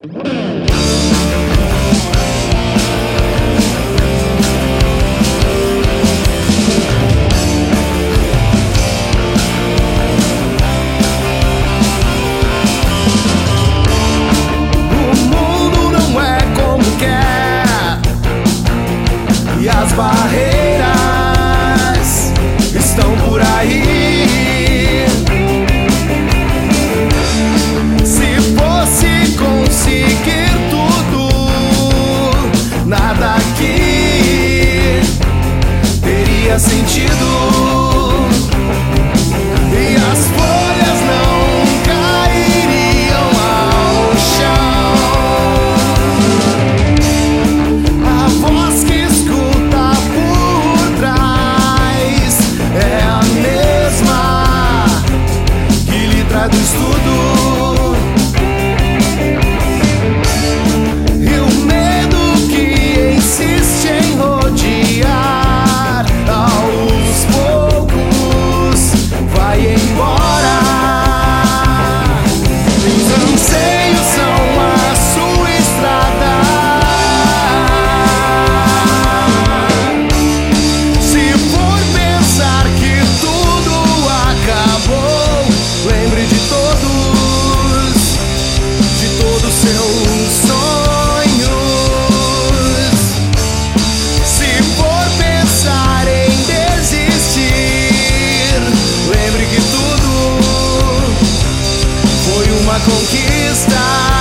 E as barreiras estão por aí. Se fosse conseguir tudo, nada aqui teria sentido. E as folhas não cairiam ao chão. A voz que escuta por trás é a mesma que lhe traduz tudo. E o medo que insiste em rodear, aos poucos vai embora. Os anseios são a sua estrada. Se for pensar que tudo acabou, lembre de todos seus sonhos. Se for pensar em desistir, lembre que tudo foi uma conquista.